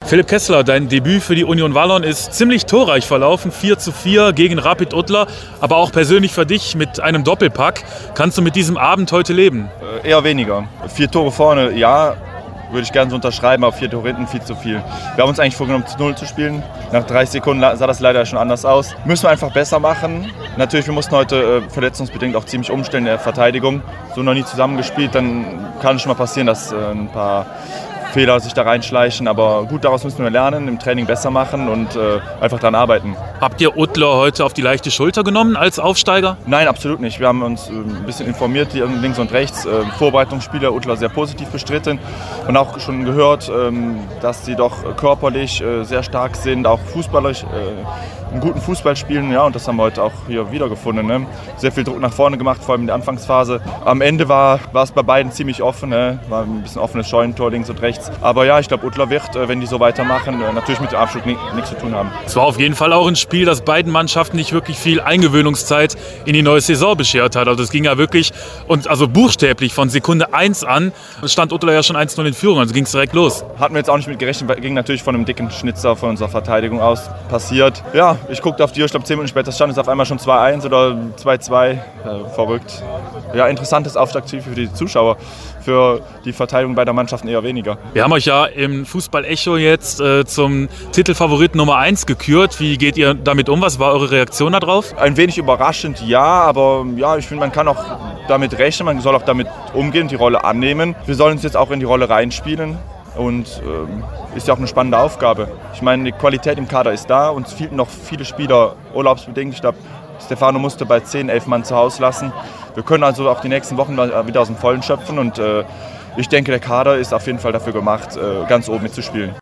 Philipp Kessler, dein Debüt für die Union Wallon ist ziemlich torreich verlaufen, 4:4 gegen Rapid Uttler, aber auch persönlich für dich mit einem Doppelpack. Kannst du mit diesem Abend heute leben? Eher weniger. 4 Tore vorne, ja, würde ich gerne so unterschreiben, aber 4 Tore hinten viel zu viel. Wir haben uns eigentlich vorgenommen, 0 zu spielen. Nach 30 Sekunden sah das leider schon anders aus. Müssen wir einfach besser machen. Natürlich, wir mussten heute verletzungsbedingt auch ziemlich umstellen in der Verteidigung. So noch nie zusammengespielt, dann kann es schon mal passieren, dass ein paar Fehler sich da reinschleichen, aber gut, daraus müssen wir lernen, im Training besser machen und einfach daran arbeiten. Habt ihr Uttler heute auf die leichte Schulter genommen als Aufsteiger? Nein, absolut nicht. Wir haben uns ein bisschen informiert, links und rechts. Vorbereitungsspieler Uttler sehr positiv bestritten und auch schon gehört, dass sie doch körperlich sehr stark sind, auch fußballerisch einen guten Fußball spielen, ja, und das haben wir heute auch hier wiedergefunden. Ne? Sehr viel Druck nach vorne gemacht, vor allem in der Anfangsphase. Am Ende war es bei beiden ziemlich offen, ne? War ein bisschen offenes Scheunentor links und rechts. Aber ja, ich glaube, Uttler wird, wenn die so weitermachen, natürlich mit dem Abschluss nichts zu tun haben. Es war auf jeden Fall auch ein Spiel, das beiden Mannschaften nicht wirklich viel Eingewöhnungszeit in die neue Saison beschert hat. Also es ging ja wirklich, und also buchstäblich von Sekunde 1 an, stand Uttler ja schon 1:0 in Führung, also ging es direkt los. Hatten wir jetzt auch nicht mit gerechnet, ging natürlich von einem dicken Schnitzer von unserer Verteidigung aus passiert. Ja, ich guckte auf die Uhr, ich glaube 10 Minuten später stand es auf einmal schon 2:1 oder 2:2. Verrückt. Ja, interessantes Auftaktspiel für die Zuschauer. Für die Verteidigung beider Mannschaften eher weniger. Wir haben euch ja im Fußball-Echo jetzt zum Titelfavoriten Nummer 1 gekürt. Wie geht ihr damit um? Was war eure Reaktion darauf? Ein wenig überraschend, ja, aber ja, ich finde, man kann auch damit rechnen, man soll auch damit umgehen, die Rolle annehmen. Wir sollen uns jetzt auch in die Rolle reinspielen. Und ist ja auch eine spannende Aufgabe. Ich meine, die Qualität im Kader ist da, uns fehlten noch viele Spieler urlaubsbedingt. Ich glaube, Stefano musste bei 10, 11 Mann zu Hause lassen. Wir können also auch die nächsten Wochen wieder aus dem Vollen schöpfen und ich denke, der Kader ist auf jeden Fall dafür gemacht, ganz oben mitzuspielen.